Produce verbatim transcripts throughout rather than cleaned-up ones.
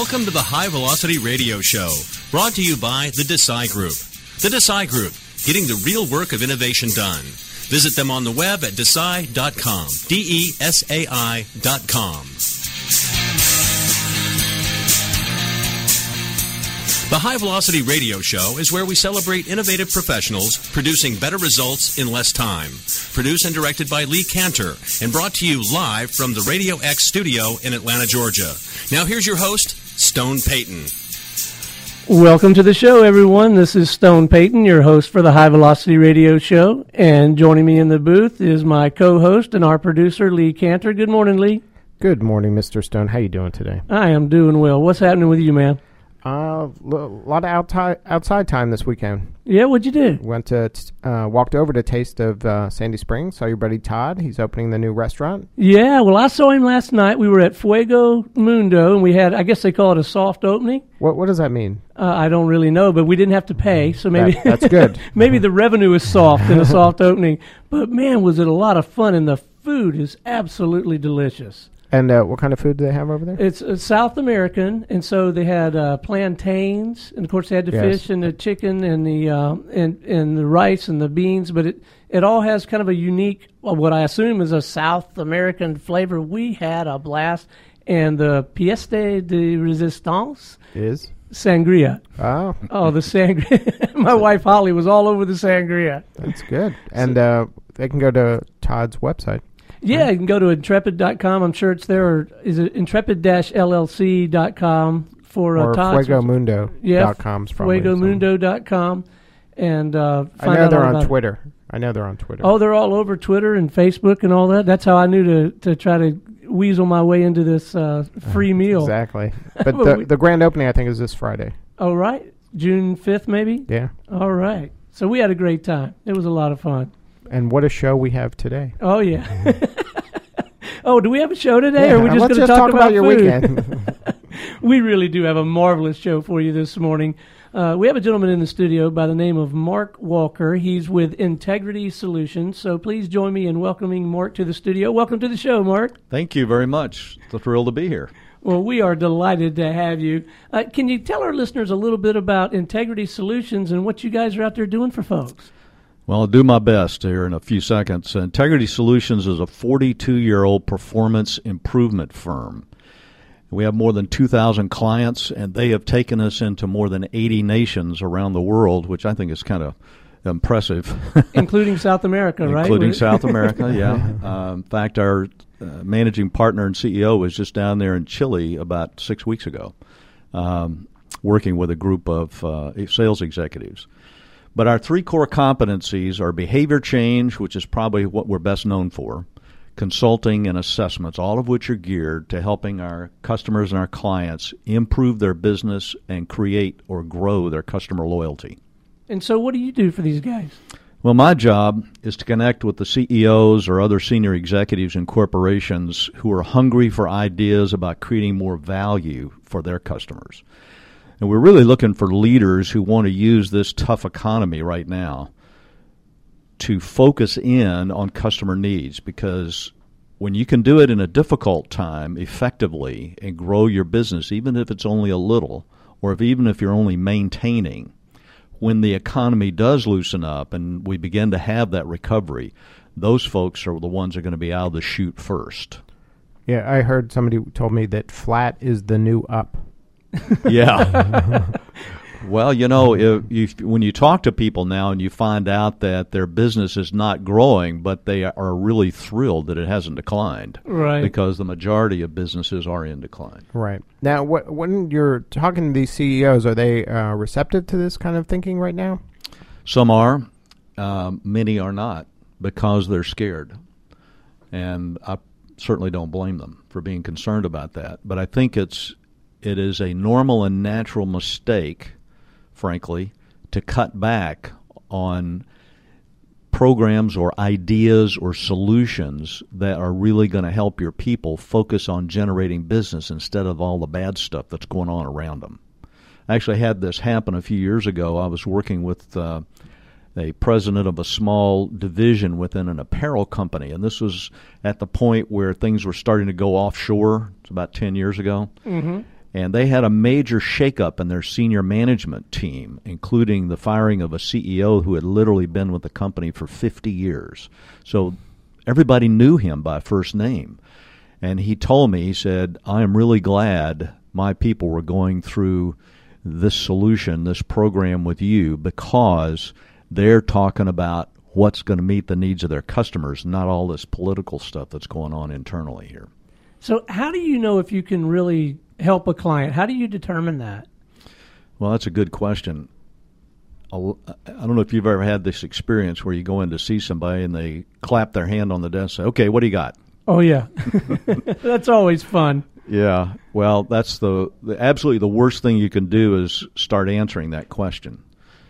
Welcome to the High Velocity Radio Show, brought to you by the Desai Group. The Desai Group, getting the real work of innovation done. Visit them on the web at desai dot com, D E S A I dot com. The High Velocity Radio Show is where we celebrate innovative professionals producing better results in less time. Produced and directed by Lee Cantor and brought to you live from the Radio X studio in Atlanta, Georgia. Now here's your host, Stone Payton. Welcome to the show, everyone. This is Stone Payton, your host for the High Velocity Radio Show. And joining me in the booth is my co-host and our producer, Lee Cantor. Good morning, Lee. Good morning, Mister Stone. How you doing today? I am doing well. What's happening with you, man? A uh, l- lot of outside outside time this weekend. Yeah, what'd you do? Went to t- uh, walked over to Taste of uh, Sandy Springs. Saw your buddy Todd. He's opening the new restaurant. Yeah, well, I saw him last night. We were at Fuego Mundo, and we had, I guess they call it a soft opening. What What does that mean? Uh, I don't really know, but we didn't have to pay, so maybe that, that's good. Maybe the revenue is soft in a soft opening. But man, was it a lot of fun, and the food is absolutely delicious. And uh, what kind of food do they have over there? It's uh, South American, and so they had uh, plantains, and of course they had the yes. fish and the chicken and the uh, and and the rice and the beans. But it it all has kind of a unique, well, what I assume is a South American flavor. We had a blast, and the pièce de résistance is sangria. Oh, oh, the sangria! My wife Holly was all over the sangria. That's good, and uh, they can go to Todd's website. Yeah, you can go to intrepid dot com. I'm sure it's there. Or is it intrepid dash L L C dot com for uh, or Todd's? fuego mundo dot com. Yeah, fuego mundo dot com. And uh, find I know out they're all on about Twitter. It. I know they're on Twitter. Oh, they're all over Twitter and Facebook and all that. That's how I knew to, to try to weasel my way into this uh, free meal. Exactly. But the, the grand opening, I think, is this Friday. Oh, right. June fifth, maybe? Yeah. All right. So we had a great time. It was a lot of fun. And what a show we have today. Oh, yeah. Oh, do we have a show today, yeah, or are we just going to talk, talk about, about your food? weekend? We really do have a marvelous show for you this morning. Uh, we have a gentleman in the studio by the name of Mark Walker. He's with Integrity Solutions. So please join me in welcoming Mark to the studio. Welcome to the show, Mark. Thank you very much. It's a thrill to be here. Well, we are delighted to have you. Uh, can you tell our listeners a little bit about Integrity Solutions and what you guys are out there doing for folks? Well, I'll do my best here in a few seconds. Integrity Solutions is a forty-two-year-old performance improvement firm. We have more than two thousand clients, and they have taken us into more than eighty nations around the world, which I think is kind of impressive. Including South America, right? Including South America, yeah. Uh, in fact, our uh, managing partner and C E O was just down there in Chile about six weeks ago, um, working with a group of uh, sales executives. But our three core competencies are behavior change, which is probably what we're best known for, consulting and assessments, all of which are geared to helping our customers and our clients improve their business and create or grow their customer loyalty. And so what do you do for these guys? Well, my job is to connect with the C E Os or other senior executives in corporations who are hungry for ideas about creating more value for their customers. And we're really looking for leaders who want to use this tough economy right now to focus in on customer needs, because when you can do it in a difficult time effectively and grow your business, even if it's only a little, or if even if you're only maintaining, when the economy does loosen up and we begin to have that recovery, those folks are the ones that are going to be out of the chute first. Yeah, I heard somebody told me that flat is the new up. Yeah. Well, you know, if you, when you talk to people now and you find out that their business is not growing, but they are really thrilled that it hasn't declined. Right. Because the majority of businesses are in decline. Right. Now, what, when you're talking to these C E Os, are they uh, receptive to this kind of thinking right now? Some are. Um, many are not, because they're scared. And I certainly don't blame them for being concerned about that. But I think it's it is a normal and natural mistake, frankly, to cut back on programs or ideas or solutions that are really going to help your people focus on generating business instead of all the bad stuff that's going on around them. I actually had this happen a few years ago. I was working with uh, a president of a small division within an apparel company, and this was at the point where things were starting to go offshore. It's about ten years ago. Mm-hmm. And they had a major shakeup in their senior management team, including the firing of a C E O who had literally been with the company for fifty years. So everybody knew him by first name. And he told me, he said, I am really glad my people were going through this solution, this program with you, because they're talking about what's going to meet the needs of their customers, not all this political stuff that's going on internally here. So how do you know if you can really help a client? How do you determine that? Well, that's a good question. I don't know if you've ever had this experience where you go in to see somebody and they clap their hand on the desk and say, okay, what do you got? Oh, yeah. That's always fun. Yeah. Well, that's the, the absolutely the worst thing you can do is start answering that question.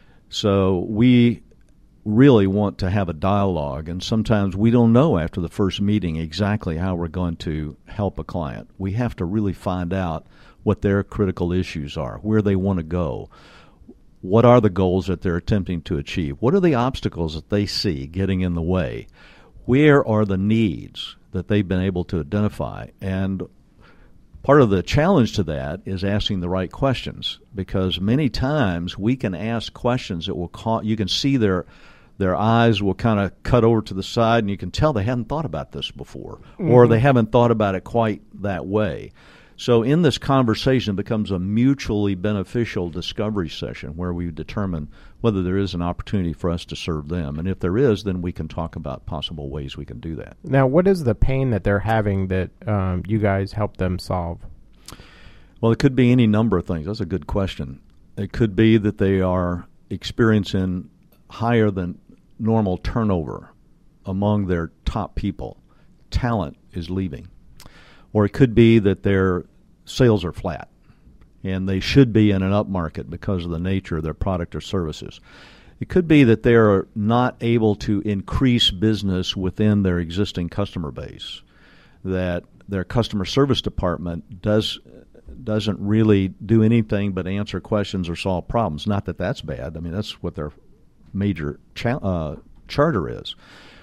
So we really want to have a dialogue, and sometimes we don't know after the first meeting exactly how we're going to help a client. We have to really find out what their critical issues are, where they want to go, what are the goals that they're attempting to achieve, what are the obstacles that they see getting in the way, where are the needs that they've been able to identify. And part of the challenge to that is asking the right questions, because many times we can ask questions that will call, you can see their their eyes will kind of cut over to the side, and you can tell they hadn't thought about this before, mm-hmm. or they haven't thought about it quite that way. So in this conversation, it becomes a mutually beneficial discovery session where we determine whether there is an opportunity for us to serve them. And if there is, then we can talk about possible ways we can do that. Now, what is the pain that they're having that um, you guys help them solve? Well, it could be any number of things. That's a good question. It could be that they are experiencing higher than normal turnover among their top people. Talent is leaving. Or it could be that their sales are flat, and they should be in an up market because of the nature of their product or services. It could be that they're not able to increase business within their existing customer base, that their customer service department does, doesn't really do anything but answer questions or solve problems. Not that that's bad. I mean, that's what their major cha- uh, charter is.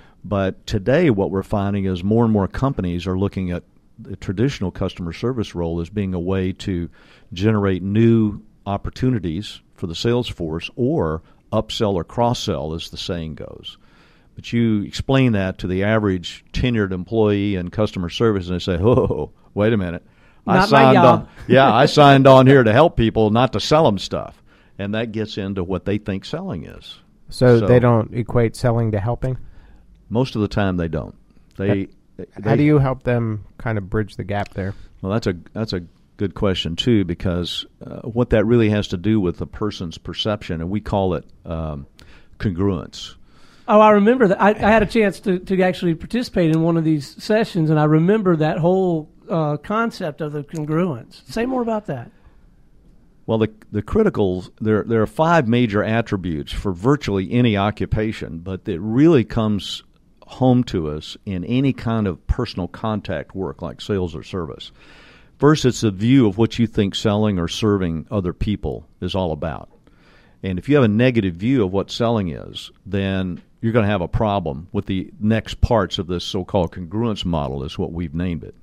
But today what we're finding is more and more companies are looking at the traditional customer service role as being a way to generate new opportunities for the sales force, or upsell or cross-sell, as the saying goes. But you explain that to the average tenured employee in customer service, and they say, oh, wait a minute. I Not signed my job. on, yeah, I signed on here to help people, not to sell them stuff. And that gets into what they think selling is. So, So- they don't equate selling to helping? Most of the time they don't. They, they How do you help them kind of bridge the gap there? Well, that's a that's a good question too, because uh, what that really has to do with a person's perception, and we call it um, congruence. Oh, I remember that. I, I had a chance to, to actually participate in one of these sessions, and I remember that whole uh, concept of the congruence. Say more about that. Well, the the criticals, there there are five major attributes for virtually any occupation, but it really comes home to us in any kind of personal contact work like sales or service. First, it's the view of what you think selling or serving other people is all about. And if you have a negative view of what selling is, then you're going to have a problem with the next parts of this so-called congruence model, is what we've named it.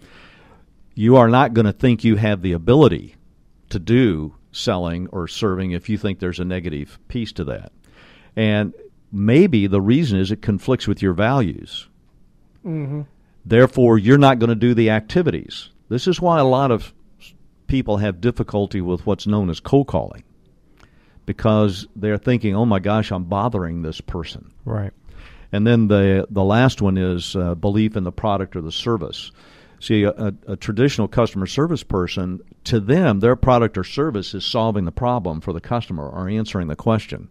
You are not going to think you have the ability to do selling or serving if you think there's a negative piece to that. And maybe the reason is it conflicts with your values. Mm-hmm. Therefore, you're not going to do the activities. This is why a lot of people have difficulty with what's known as cold calling, because they're thinking, oh my gosh, I'm bothering this person. Right. And then the the last one is uh, belief in the product or the service. See, a, a, a traditional customer service person, to them, their product or service is solving the problem for the customer or answering the question.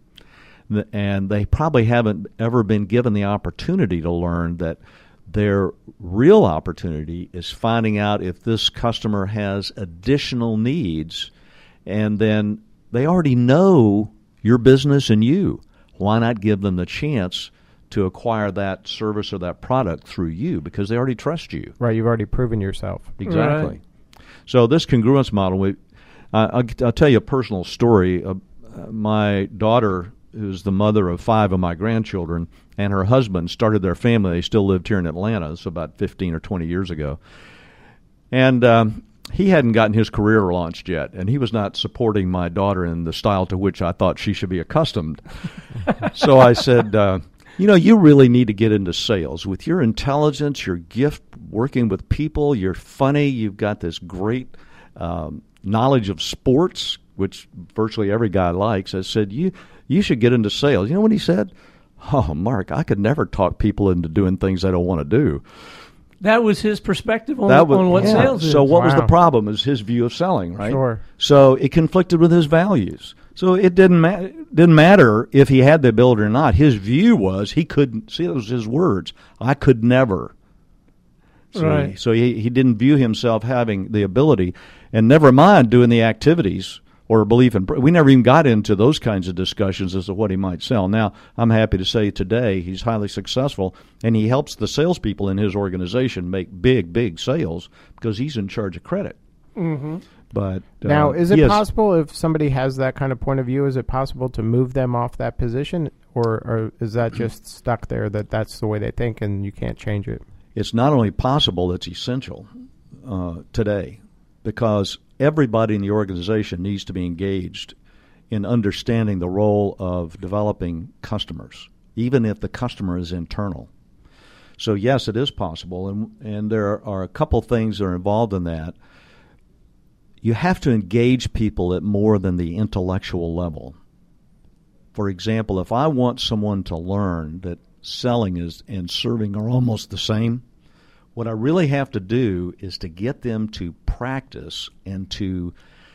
And they probably haven't ever been given the opportunity to learn that their real opportunity is finding out if this customer has additional needs, and then they already know your business and you. Why not give them the chance to acquire that service or that product through you, because they already trust you? Right, you've already proven yourself. Exactly. Right. So this congruence model, we, uh, I'll, I'll tell you a personal story. Uh, my daughter, who's the mother of five of my grandchildren, and her husband started their family. They still lived here in Atlanta. It's about fifteen or twenty years ago. And um, he hadn't gotten his career launched yet, and he was not supporting my daughter in the style to which I thought she should be accustomed. So I said, uh, you know, you really need to get into sales. With your intelligence, your gift working with people, you're funny, you've got this great um, knowledge of sports, which virtually every guy likes. I said, you you should get into sales. You know what he said? Oh, Mark, I could never talk people into doing things I don't want to do. That was his perspective on, That was, on what yeah. sales is. So what was Wow. the problem? Is his view of selling, right? Sure. So it conflicted with his values. So it didn't ma- didn't matter if he had the ability or not. His view was he couldn't. See, those his words. I could never. So, Right. he, so he, he didn't view himself having the ability, and never mind doing the activities or belief in. We never even got into those kinds of discussions as to what he might sell. Now, I'm happy to say today he's highly successful, and he helps the salespeople in his organization make big, big sales because he's in charge of credit. Mm-hmm. But uh, Now, is it he has- possible if somebody has that kind of point of view, is it possible to move them off that position, or, or is that just stuck there that that's the way they think and you can't change it? It's not only possible, it's essential uh, today, because everybody in the organization needs to be engaged in understanding the role of developing customers, even if the customer is internal. So yes, it is possible, and and there are a couple things that are involved in that. You have to engage people at more than the intellectual level. For example, if I want someone to learn that selling is and serving are almost the same, what I really have to do is to get them to practice and to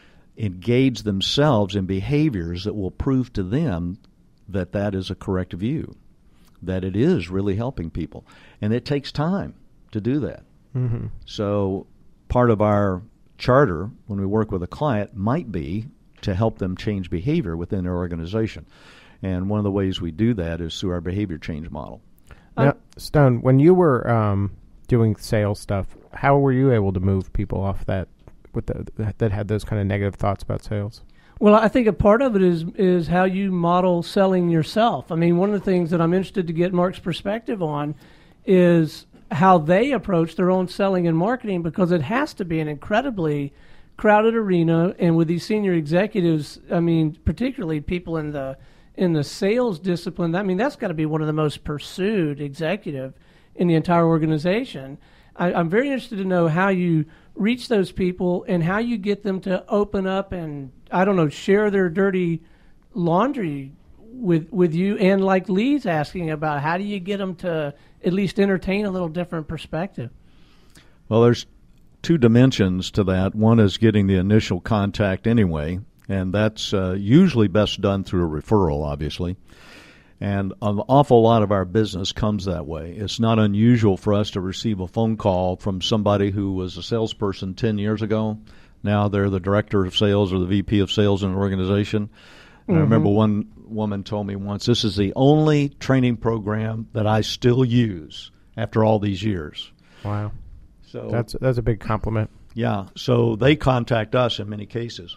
engage themselves in behaviors that will prove to them that that is a correct view, that it is really helping people. And it takes time to do that. Mm-hmm. So part of our charter when we work with a client might be to help them change behavior within their organization. And one of the ways we do that is through our behavior change model. Now, Stone, when you were um, doing sales stuff, how were you able to move people off that with the, that had those kind of negative thoughts about sales? Well, I think a part of it is is how you model selling yourself. I mean, one of the things that I'm interested to get Mark's perspective on is how they approach their own selling and marketing, because it has to be an incredibly crowded arena. And with these senior executives, I mean, particularly people in the in the sales discipline, I mean, that's got to be one of the most pursued executive in the entire organization. I, I'm very interested to know how you reach those people and how you get them to open up and, I don't know, share their dirty laundry with with you. And like Lee's asking about, how do you get them to at least entertain a little different perspective? Well, there's two dimensions to that. One is getting the initial contact anyway, and that's uh, usually best done through a referral, obviously. And an awful lot of our business comes that way. It's not unusual for us to receive a phone call from somebody who was a salesperson ten years ago. Now they're the director of sales or the V P of sales in an organization. Mm-hmm. I remember one woman told me once, this is the only training program that I still use after all these years. Wow. So That's that's a big compliment. yeah, so they contact us in many cases.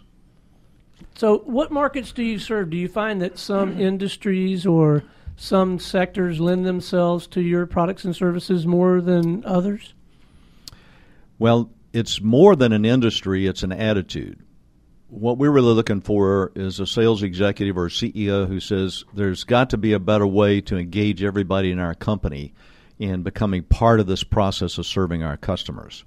So what markets do you serve? Do you find that some industries or some sectors lend themselves to your products and services more than others? Well, it's more than an industry, it's an attitude. What we're really looking for is a sales executive or a C E O who says there's got to be a better way to engage everybody in our company in becoming part of this process of serving our customers.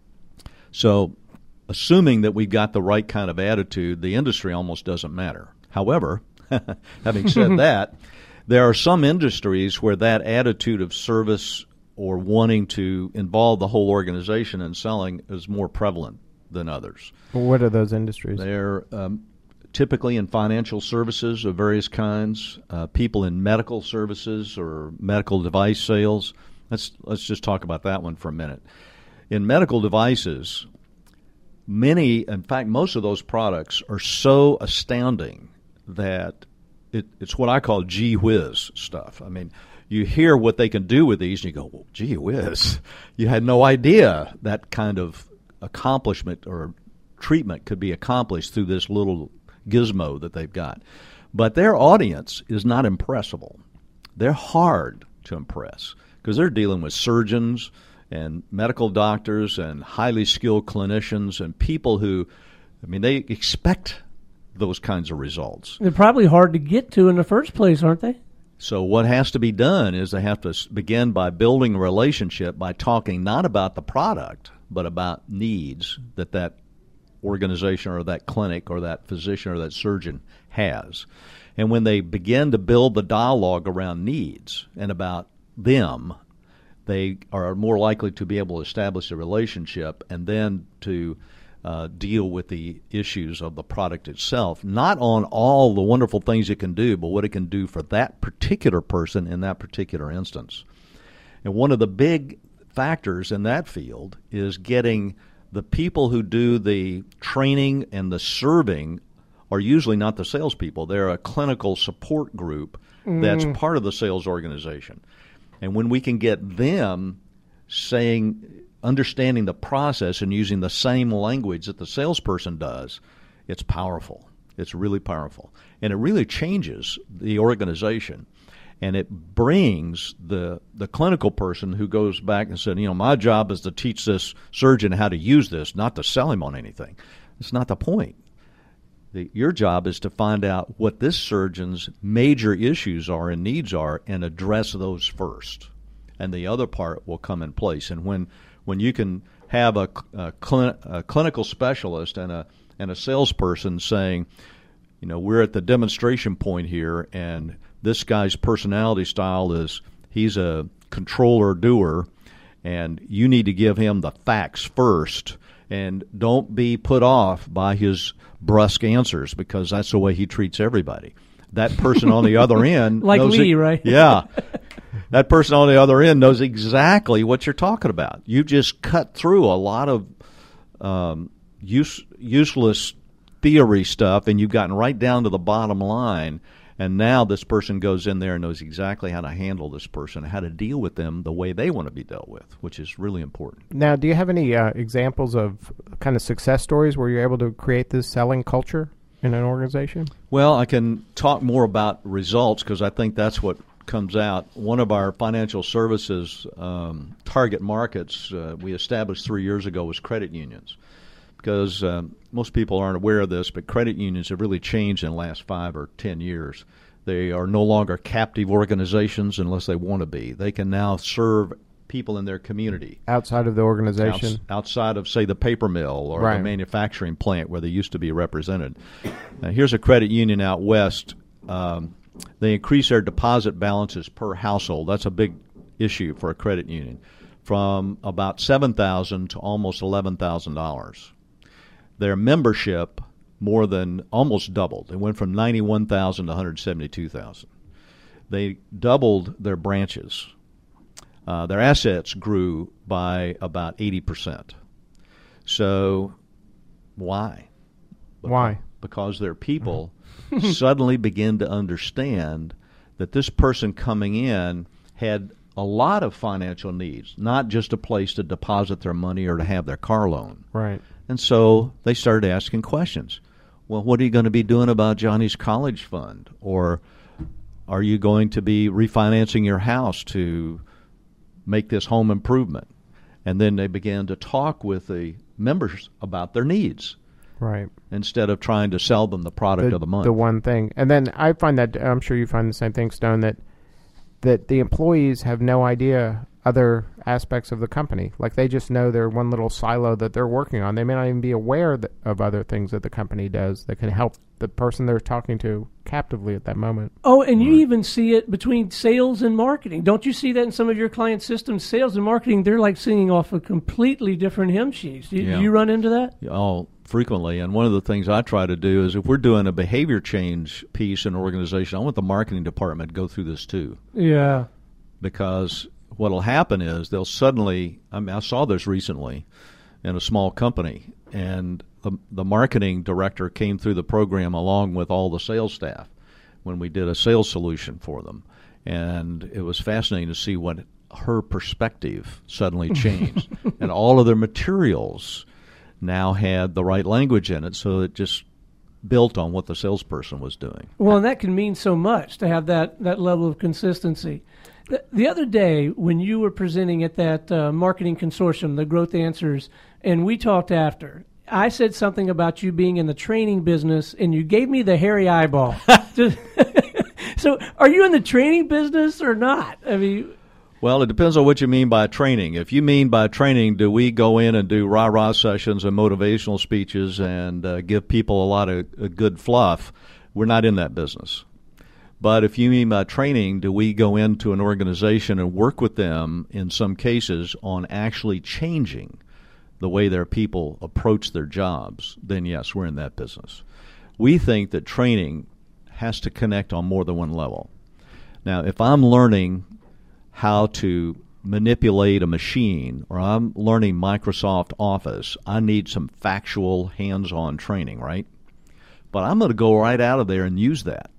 So assuming that we've got the right kind of attitude, the industry almost doesn't matter. However, having said that, there are some industries where that attitude of service or wanting to involve the whole organization in selling is more prevalent than others. What are those industries? They're um, typically in financial services of various kinds, uh, people in medical services or medical device sales. Let's let's just talk about that one for a minute. In medical devices, many, in fact, most of those products are so astounding that it, it's what I call gee whiz stuff. I mean, you hear what they can do with these, and you go, well, gee whiz. You had no idea that kind of accomplishment or treatment could be accomplished through this little gizmo that they've got. But their audience is not impressible. They're hard to impress because they're dealing with surgeons and medical doctors and highly skilled clinicians and people who, I mean, they expect those kinds of results. They're probably hard to get to in the first place, aren't they? So what has to be done is they have to begin by building a relationship by talking not about the product, but about needs that that organization or that clinic or that physician or that surgeon has. And when they begin to build the dialogue around needs and about them, they are more likely to be able to establish a relationship and then to Uh, deal with the issues of the product itself, not on all the wonderful things it can do, but what it can do for that particular person in that particular instance. And one of the big factors in that field is getting the people who do the training and the serving are usually not the salespeople. They're a clinical support group mm. that's part of the sales organization. And when we can get them saying, understanding the process and using the same language that the salesperson does, it's powerful. It's really powerful. And it really changes the organization. And it brings the the clinical person who goes back and said, you know, my job is to teach this surgeon how to use this, not to sell him on anything. It's not the point. The, your job is to find out what this surgeon's major issues are and needs are and address those first. And the other part will come in place. And when When you can have a, a, clin- a clinical specialist and a and a salesperson saying, you know, we're at the demonstration point here, and this guy's personality style is he's a controller doer, and you need to give him the facts first, and don't be put off by his brusque answers because that's the way he treats everybody. That person on the other end like knows Lee, it, right? Yeah. That person on the other end knows exactly what you're talking about. You just cut through a lot of um, use, useless theory stuff, and you've gotten right down to the bottom line. And now this person goes in there and knows exactly how to handle this person, how to deal with them the way they want to be dealt with, which is really important. Now, do you have any uh, examples of kind of success stories where you're able to create this selling culture in an organization? Well, I can talk more about results because I think that's what comes out. One of our financial services um, target markets uh, we established three years ago was credit unions, because um, most people aren't aware of this, but credit unions have really changed in the last five or ten years. They are no longer captive organizations unless they want to be. They can now serve people in their community. Outside of the organization? Outs- outside of, say, the paper mill or right. the manufacturing plant where they used to be represented. Now, here's a credit union out west. Um, They increase their deposit balances per household. That's a big issue for a credit union, from about seven thousand dollars to almost eleven thousand dollars. Their membership more than almost doubled. It went from ninety-one thousand to one hundred seventy-two thousand. They doubled their branches. Uh, their assets grew by about eighty percent. So why? Why? Because their people suddenly begin to understand that this person coming in had a lot of financial needs, not just a place to deposit their money or to have their car loan. Right. And so they started asking questions. Well, what are you going to be doing about Johnny's college fund? Or are you going to be refinancing your house to make this home improvement? And then they began to talk with the members about their needs. Right. Instead of trying to sell them the product the, of the month. The one thing. And then I find that, I'm sure you find the same thing, Stone, that that the employees have no idea other aspects of the company. Like they just know they're one little silo that they're working on. They may not even be aware that, of other things that the company does that can help the person they're talking to captively at that moment. Oh, and you even see it between sales and marketing. Don't you see that in some of your client systems? Sales and marketing, they're like singing off of completely different hymn sheets. Do, yeah. do you run into that? Oh, frequently. And one of the things I try to do is if we're doing a behavior change piece in an organization, I want the marketing department to go through this too. Yeah. Because what will happen is they'll suddenly, I mean, I saw this recently in a small company, and the, the marketing director came through the program along with all the sales staff when we did a sales solution for them. And it was fascinating to see what her perspective suddenly changed. And all of their materials now had the right language in it, so it just built on what the salesperson was doing. Well, and that can mean so much to have that, that level of consistency. The, the other day when you were presenting at that uh, marketing consortium, the Growth Answers, and we talked after, I said something about you being in the training business, and you gave me the hairy eyeball. So are you in the training business or not? I mean... Well, it depends on what you mean by training. If you mean by training, do we go in and do rah-rah sessions and motivational speeches and uh, give people a lot of uh, good fluff, we're not in that business. But if you mean by training, do we go into an organization and work with them in some cases on actually changing the way their people approach their jobs, then yes, we're in that business. We think that training has to connect on more than one level. Now, if I'm learning how to manipulate a machine, or I'm learning Microsoft Office, I need some factual hands-on training, right? But I'm going to go right out of there and use that.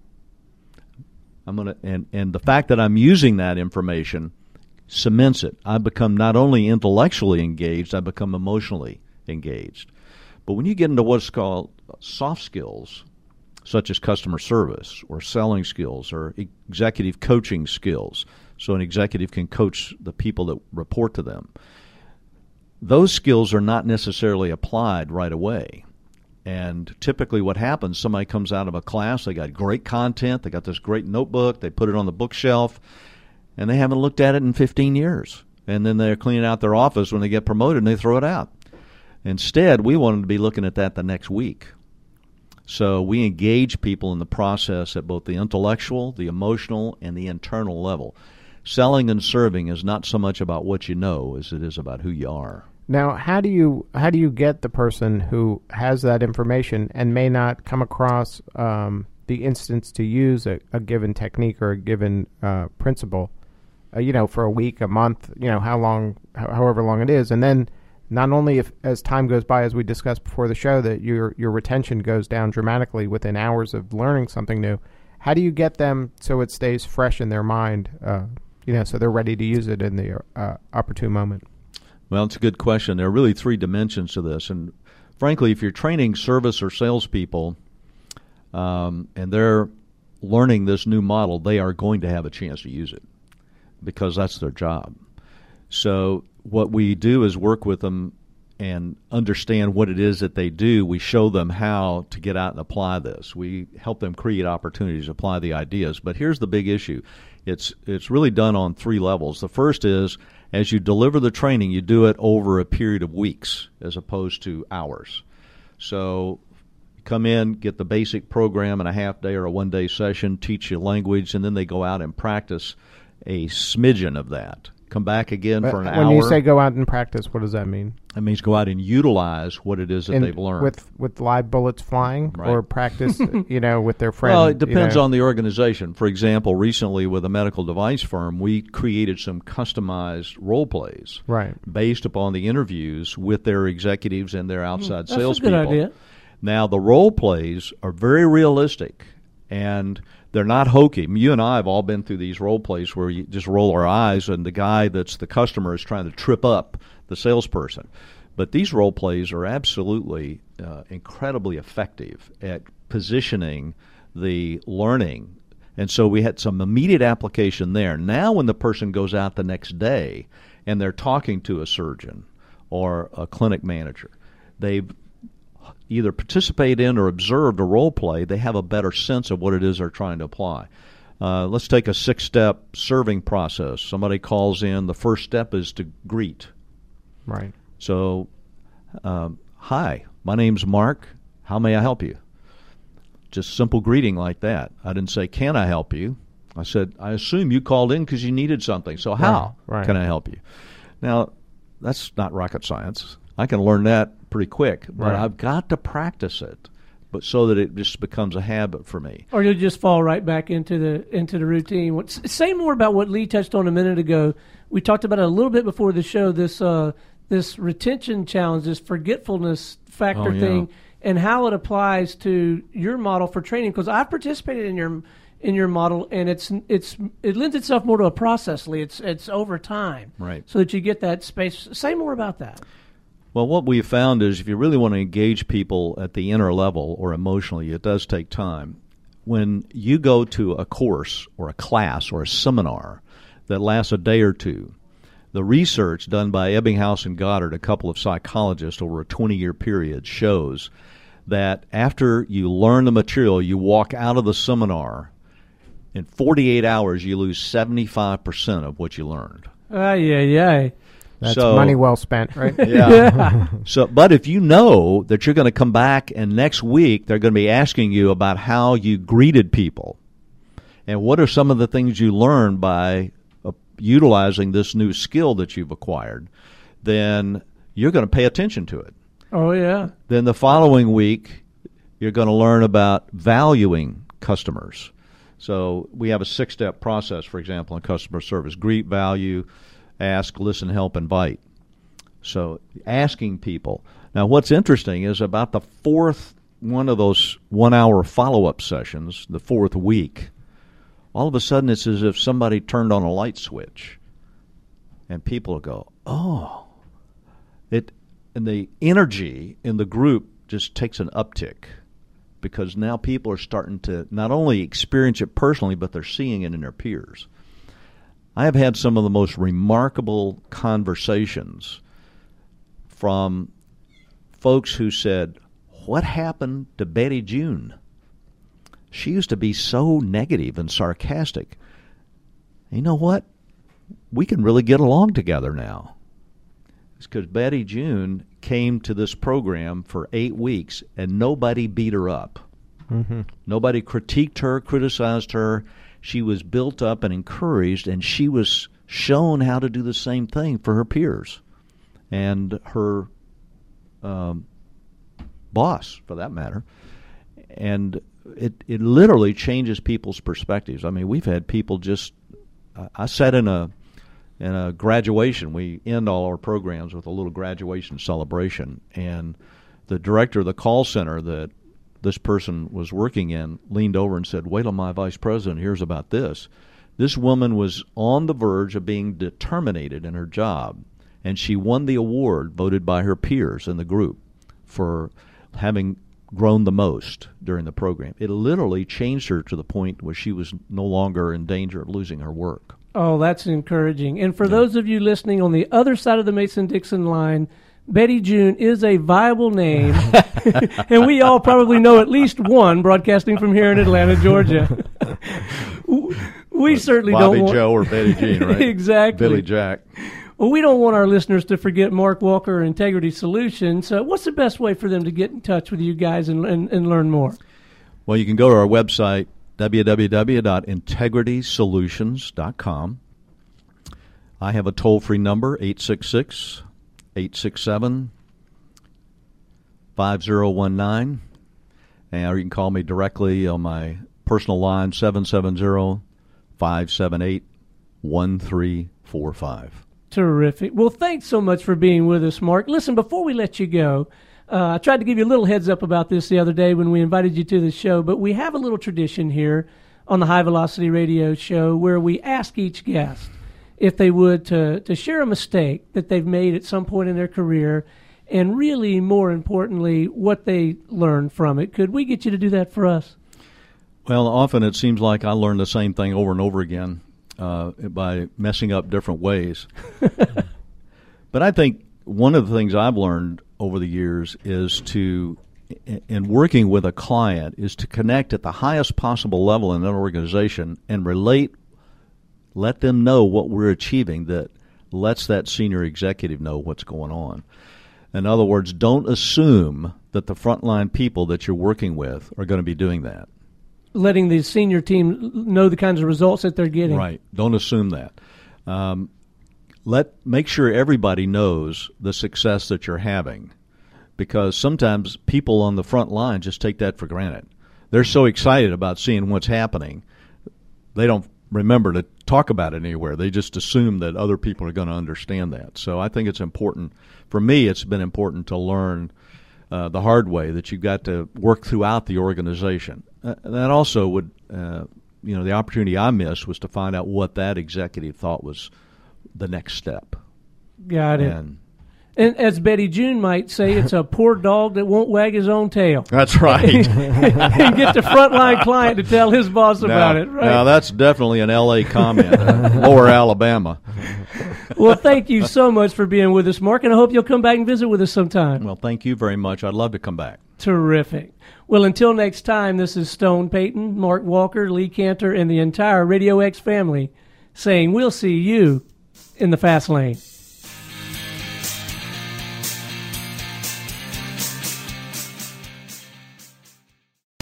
I'm going to, and, and the fact that I'm using that information cements it. I become not only intellectually engaged, I become emotionally engaged. But when you get into what's called soft skills, such as customer service or selling skills or executive coaching skills, so an executive can coach the people that report to them. Those skills are not necessarily applied right away. And typically what happens, somebody comes out of a class, they got great content, they got this great notebook, they put it on the bookshelf, and they haven't looked at it in fifteen years. And then they're cleaning out their office when they get promoted and they throw it out. Instead, we want them to be looking at that the next week. So we engage people in the process at both the intellectual, the emotional, and the internal level. Selling and serving is not so much about what you know as it is about who you are. Now, how do you how do you get the person who has that information and may not come across um, the instance to use a, a given technique or a given uh, principle, uh, you know, for a week, a month, you know, how long, however long it is, and then not only if as time goes by, as we discussed before the show, that your your retention goes down dramatically within hours of learning something new. How do you get them so it stays fresh in their mind? Uh, You know, so they're ready to use it in the uh, opportune moment? Well, it's a good question. There are really three dimensions to this. And frankly, if you're training service or salespeople um, and they're learning this new model, they are going to have a chance to use it because that's their job. So what we do is work with them and understand what it is that they do. We show them how to get out and apply this. We help them create opportunities, apply the ideas. But here's the big issue. It's it's really done on three levels. The first is, as you deliver the training, you do it over a period of weeks as opposed to hours. So you come in, get the basic program in a half day or a one-day session, teach you language, and then they go out and practice a smidgen of that. Come back again but for an when hour. When you say go out and practice, what does that mean? That means go out and utilize what it is that in, they've learned. With with live bullets flying, right. Or practice, you know, with their friends. Well, it depends you know. on the organization. For example, recently with a medical device firm, we created some customized role plays, right, based upon the interviews with their executives and their outside That's salespeople. a good idea. Now, the role plays are very realistic, and they're not hokey. You and I have all been through these role plays where you just roll our eyes and the guy that's the customer is trying to trip up the salesperson. But these role plays are absolutely uh, incredibly effective at positioning the learning. And so we had some immediate application there. Now when the person goes out the next day and they're talking to a surgeon or a clinic manager, they've either participate in or observed a role play, they have a better sense of what it is they're trying to apply. Uh, let's take a six-step serving process. Somebody calls in. The first step is to greet. Right. So, um, hi, my name's Mark. How may I help you? Just simple greeting like that. I didn't say, can I help you? I said, I assume you called in because you needed something. So how right, right. can I help you? Now, that's not rocket science. I can learn that pretty quick, but right. I've got to practice it, but so that it just becomes a habit for me. Or you'll just fall right back into the into the routine. What, say more about what Lee touched on a minute ago. We talked about it a little bit before the show. This uh, this retention challenge, this forgetfulness factor oh, yeah. thing, and how it applies to your model for training. Because I've participated in your in your model, and it's it's it lends itself more to a process, Lee. It's it's over time, right? So that you get that space. Say more about that. Well, what we've found is if you really want to engage people at the inner level or emotionally, it does take time. when you go to a course or a class or a seminar that lasts a day or two, the research done by Ebbinghaus and Goddard, a couple of psychologists over a twenty-year period, shows that after you learn the material, you walk out of the seminar, in forty-eight hours you lose seventy-five percent of what you learned. Ay, ay, ay. That's so, money well spent, right? Yeah. yeah. So, but if you know that you're going to come back and next week they're going to be asking you about how you greeted people and what are some of the things you learned by uh, utilizing this new skill that you've acquired, then you're going to pay attention to it. Oh, yeah. Then the following week you're going to learn about valuing customers. So we have a six-step process, for example, in customer service: greet, value, ask, listen, help, invite. So asking people. Now, what's interesting is about the fourth one of those one-hour follow-up sessions, the fourth week, all of a sudden it's as if somebody turned on a light switch, and people go, "Oh!" It and the energy in the group just takes an uptick because now people are starting to not only experience it personally, but they're seeing it in their peers. I have had some of the most remarkable conversations from folks who said, "What happened to Betty June? She used to be so negative and sarcastic. You know what? We can really get along together now." It's because Betty June came to this program for eight weeks and nobody beat her up. Mm-hmm. Nobody critiqued her, criticized her. She was built up and encouraged, and she was shown how to do the same thing for her peers and her um, boss, for that matter. And it it literally changes people's perspectives. I mean, we've had people just uh, – I sat in a in a graduation. We end all our programs with a little graduation celebration, and the director of the call center that this person was working in leaned over and said, "Wait till my vice president hears about this." This woman was on the verge of being terminated in her job, and she won the award voted by her peers in the group for having grown the most during the program. It literally changed her to the point where she was no longer in danger of losing her work. Oh, that's encouraging. And for yeah. those of you listening on the other side of the Mason-Dixon line, Betty June is a viable name, and we all probably know at least one broadcasting from here in Atlanta, Georgia. We what, certainly Bobby don't want... Joe or Betty Jean, right? Exactly. Billy Jack. Well, we don't want our listeners to forget Mark Walker, Integrity Solutions. So what's the best way for them to get in touch with you guys and, and, and learn more? Well, you can go to our website, w w w dot integrity solutions dot com. I have a toll-free number, eight six six, eight six seven, five zero one nine. And you can call me directly on my personal line, seven seven zero, five seven eight, one three four five. Terrific. Well, thanks so much for being with us, Mark. Listen, before we let you go, uh, I tried to give you a little heads up about this the other day when we invited you to the show, but we have a little tradition here on the High Velocity Radio Show where we ask each guest if they would to, to share a mistake that they've made at some point in their career, and really, more importantly, what they learned from it. Could we get you to do that for us? Well, often it seems like I learn the same thing over and over again uh, by messing up different ways. But I think one of the things I've learned over the years is to, in working with a client, is to connect at the highest possible level in an organization and relate, let them know what we're achieving that lets that senior executive know what's going on. In other words, don't assume that the frontline people that you're working with are going to be doing that. Letting the senior team know the kinds of results that they're getting. Right. Don't assume that. Um, let make sure everybody knows the success that you're having, because sometimes people on the front line just take that for granted. They're so excited about seeing what's happening, they don't remember to talk about it anywhere. They just assume that other people are going to understand that. So I think it's important. For me, it's been important to learn uh, the hard way that you've got to work throughout the organization. Uh, that also would, uh, you know, the opportunity I missed was to find out what that executive thought was the next step. Got it. And And as Betty June might say, it's a poor dog that won't wag his own tail. That's right. And get the frontline client to tell his boss about now, it. Right? Now, that's definitely an L A comment, Lower Alabama. Well, thank you so much for being with us, Mark, and I hope you'll come back and visit with us sometime. Well, thank you very much. I'd love to come back. Terrific. Well, until next time, this is Stone Payton, Mark Walker, Lee Cantor, and the entire Radio X family saying we'll see you in the fast lane.